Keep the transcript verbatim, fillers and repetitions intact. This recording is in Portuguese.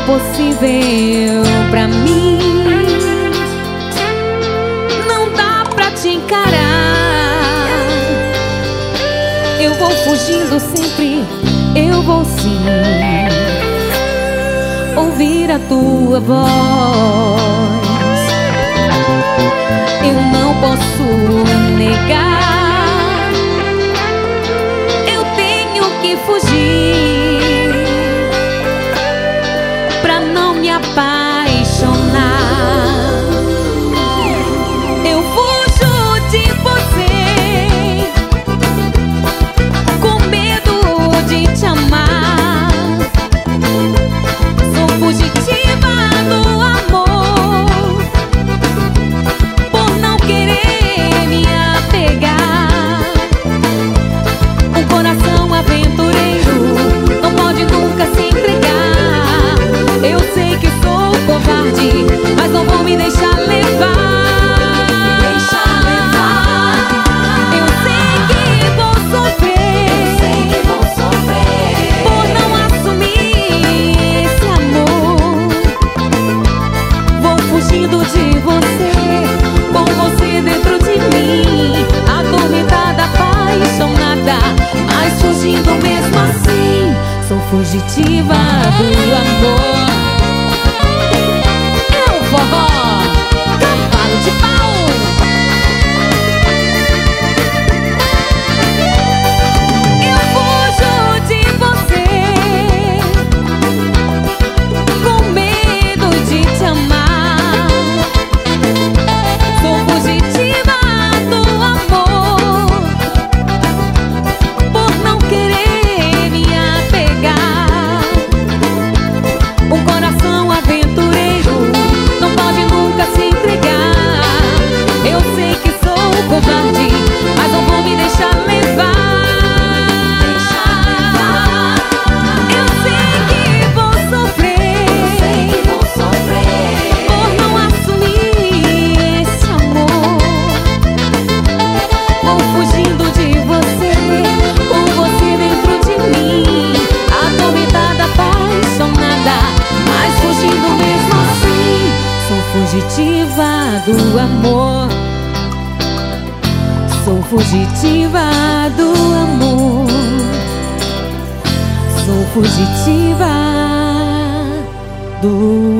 impossível pra mim. Não dá pra te encarar. Eu vou fugindo sempre, eu vou sim ouvir a tua voz. Eu não posso negar, eu tenho que fugir pra não me apaixonar. Eu fujo de você com medo de te amar. Sou fugitiva do amor por não querer me apegar. Um coração aventureiro não pode nunca se entregar. Eu sei que sou covarde, mas não vou me deixar levar. Deixar levar. Eu sei que vou sofrer, eu sei que vou sofrer por não assumir esse amor. Vou fugindo de você, com você dentro de mim, atormentada, apaixonada, mas fugindo mesmo assim. Sou fugitiva do amor. É o forró, cavalo de pau. Eu fujo de você com medo de te amar. Sou fugitiva do amor por não querer me apegar. Um coração aventureiro não pode nunca se entregar. Eu sei que sou covarde, mas não vou me deixar levar. Eu sei que vou sofrer, eu sei que vou sofrer por não assumir esse amor. Vou fugindo de você, com você dentro de mim, atormentada, apaixonada, mas fugindo mesmo assim. Sou fugitiva do amor. Sou fugitiva do amor. Sou fugitiva do